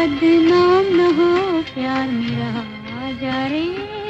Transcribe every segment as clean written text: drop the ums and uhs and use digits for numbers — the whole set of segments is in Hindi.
बदनाम न हो प्यार मेरा, आजा रे।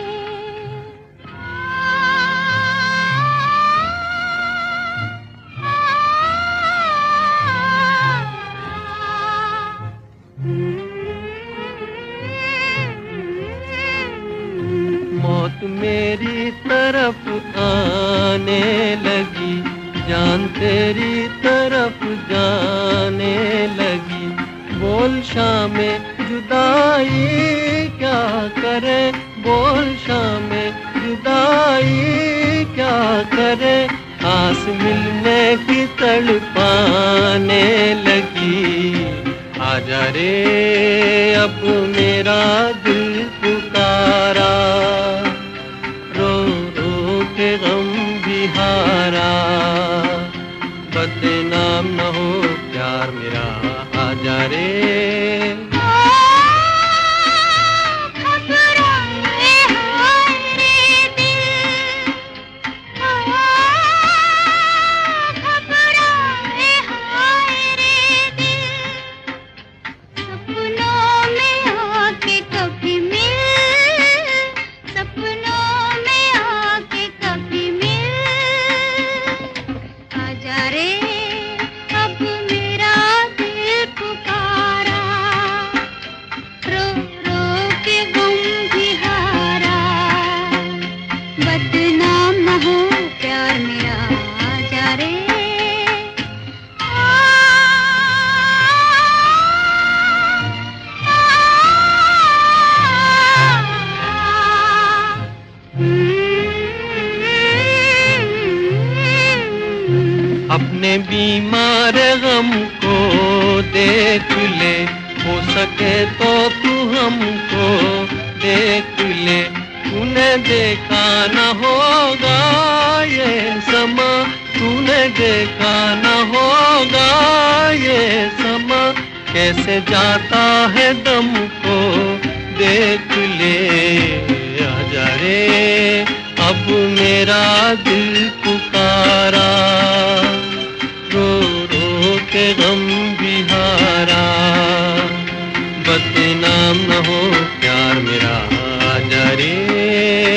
मौत मेरी तरफ आने लगी, जान तेरी तरफ जाने लगी। बोल शामे जुदाई क्या करे, बोल शामे जुदाई क्या करे। आस मिलने की तड़पाने लगी। आजा रे अब मेरा दिल पुकारा, रो रो के गम भी हारा। बदनाम न हो प्यार मेरा, आजा रे। बदनाम न हो प्यार मेरा, आजा रे। अपने बीमार गम को देख ले, हो सके तो तू हमको देख ले। तूने देखा न होगा ये समा, तूने देखा न होगा ये समा। कैसे जाता है दम को देख ले, आजा रे अब मेरा दिल पुकारा। रो रो के गम भी हारा। बदनाम न हो प्यार मेरा, आजा रे।